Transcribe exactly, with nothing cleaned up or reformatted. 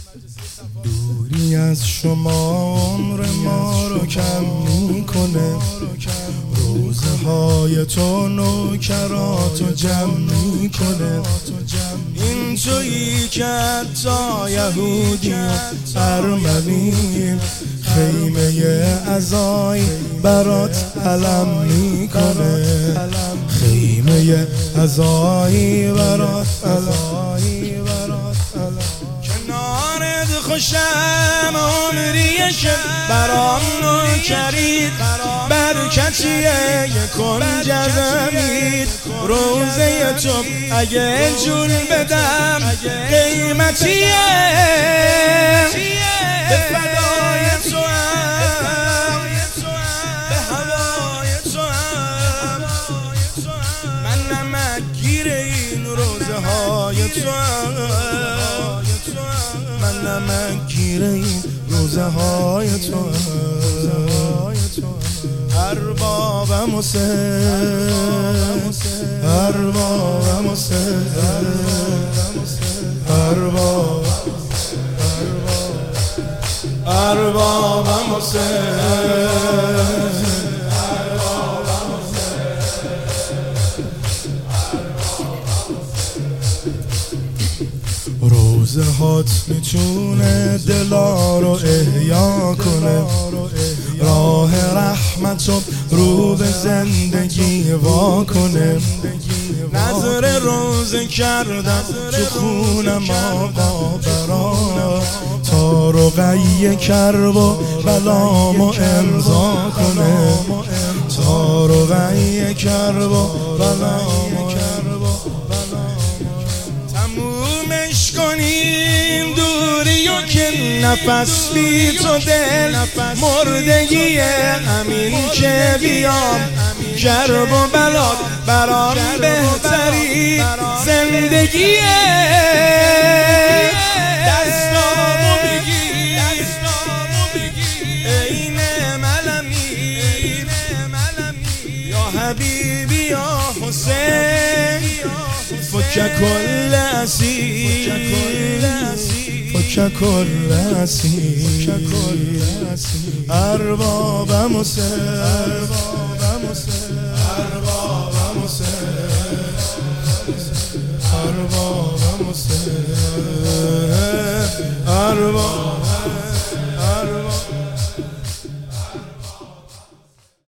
دوری از شما عمر ما رو کم میکنه، روزه های تو نوکراتو جمع میکنه. این تویی که حتی یهودی و ارمنی خیمه عزایی برات علم میکنه، خیمه عزایی برات علم. کنارت خوشم عمریشه برام نوکرید، برکتیه یک کنج زمین. روزه تو اگه جون بدم قیمتیه، به فدای تو هم، به هوای تو هم. من نمکگیر این روزه های تو هم، من نمکگیر این روزه های تو هم. اربابم حسین، اربابم حسین، ارباب اربابم حسین. روزه هات میتونه دلا رو احیا کنه، راه رحمتو رو به زندگی وا کنه. نظر روزه کردم تو خونم آقا برا، تا رقیه کرب و بلامو امضا کنه، تا رقیه کرب و بلامو تمومش کنیم دوری و که نفس بی تو دل مردگیه. همین که بیام کرب و بلات برام بهتری زندگیه. دستامو بگیر این ملمی، یا حبیبی یا حسین، فک کل اسیر، فک کل اسیر. اربابم حسین، اربابم حسین، اربابم حسین، اربابم حسین، اربابم